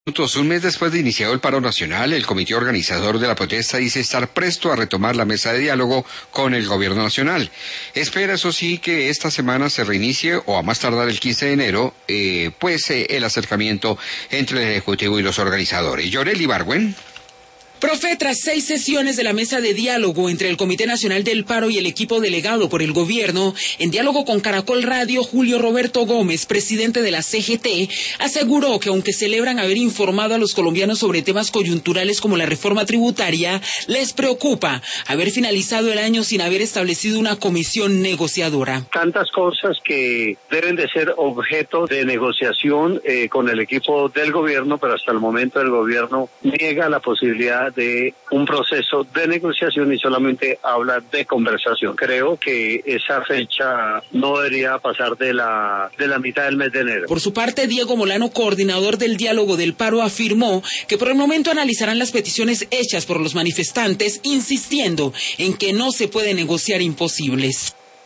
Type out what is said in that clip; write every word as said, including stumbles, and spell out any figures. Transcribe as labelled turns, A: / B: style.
A: Un mes después de iniciado el paro nacional, el comité organizador de la protesta dice estar presto a retomar la mesa de diálogo con el gobierno nacional. Espera, eso sí, que esta semana se reinicie, o a más tardar el quince de enero, eh, pues eh, el acercamiento entre el Ejecutivo y los organizadores. Yoreli Bargüen.
B: Profe, tras seis sesiones de la mesa de diálogo entre el Comité Nacional del Paro y el equipo delegado por el gobierno, en diálogo con Caracol Radio, Julio Roberto Gómez, presidente de la C G T, aseguró que aunque celebran haber informado a los colombianos sobre temas coyunturales como la reforma tributaria, les preocupa haber finalizado el año sin haber establecido una comisión negociadora.
C: Tantas cosas que deben de ser objeto de negociación eh, con el equipo del gobierno, pero hasta el momento el gobierno niega la posibilidad de un proceso de negociación y solamente habla de conversación. Creo que esa fecha no debería pasar de la de la mitad del mes de enero.
B: Por su parte, Diego Molano, coordinador del diálogo del paro, afirmó que por el momento analizarán las peticiones hechas por los manifestantes, insistiendo en que no se puede negociar imposibles.